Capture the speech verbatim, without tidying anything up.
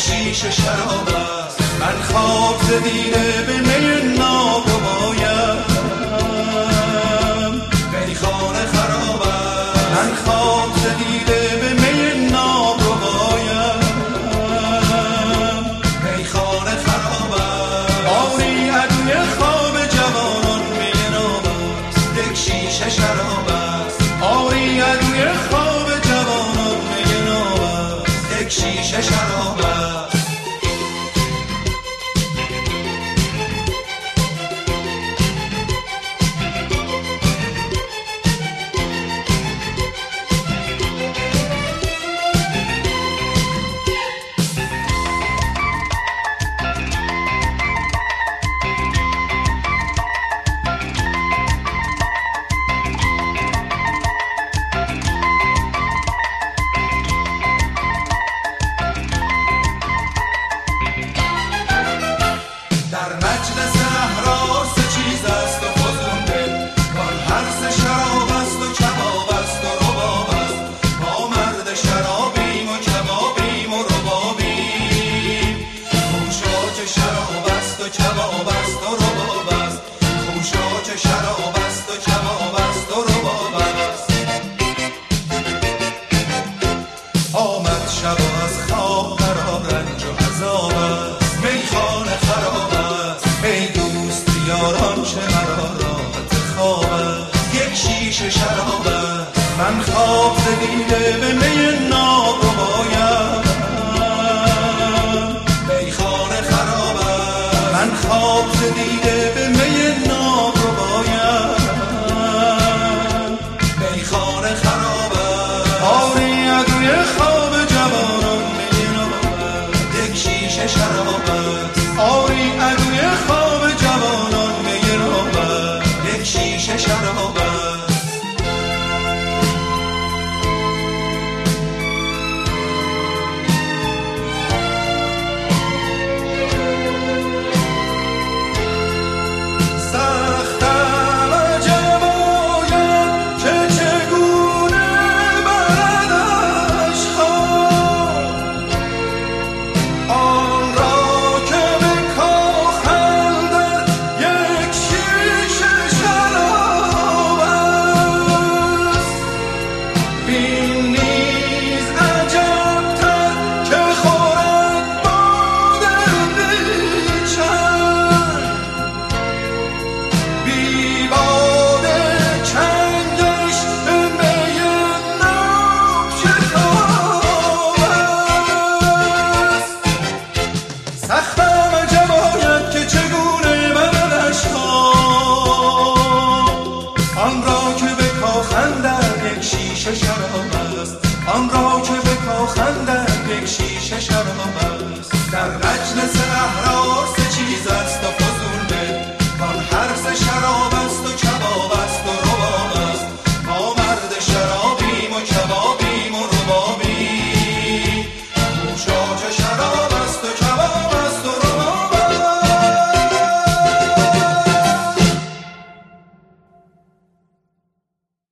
شیشه شراب است. من خواب ز دیده به می ناب ربایم، میخانه خراب است. من خواب ز دیده به می ناب ربایم، میخانه خراب است. آری عدوی خواب جوانان می ناب است، یک شیشه شراب است. آری عدوی خواب جوانان می ناب است، یک شیشه شراب است. آمد شب و از خواب مرا رنج و عذاب است، میخانه خراب است. ای دوست یاران چه مرا راحت خواب است، یک شیشه شراب است. من خواب ز دیده به می ناب ربایم، میخانه خراب است. من خواب ز دیده به می ناب ربایم، میخانه خراب است. آری عدوی خواب جوانان می ناب است، یک شیشه شراب است.